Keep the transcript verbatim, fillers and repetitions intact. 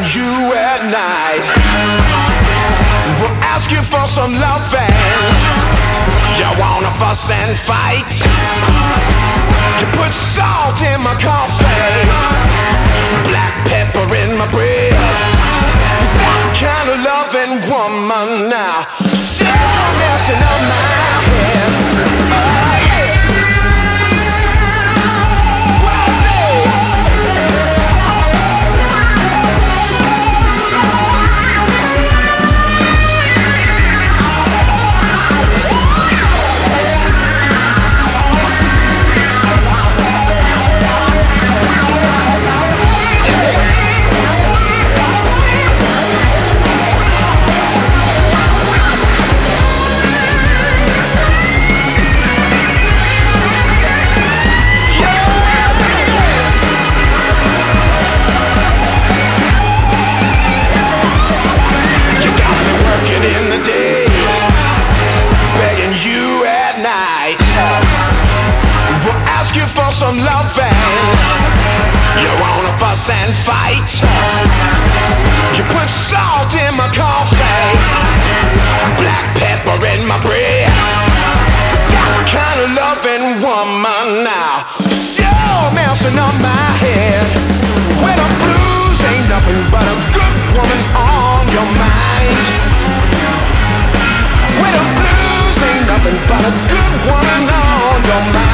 begging you at night. Will ask you for some loving. You wanna fuss and fight. You put salt in my coffee, black pepper in my bread. That kind of loving woman now, sure messing up my head. Oh yeah. What I say? In the day, begging you at night. Will ask you for some loving. You wanna fuss and fight. You put salt in my coffee, black pepper in my bread. That kind of loving woman now, sure messing up my head. When the blues ain't nothing but a good woman on your mind. When the blues ain't nothing but a good woman on your mind.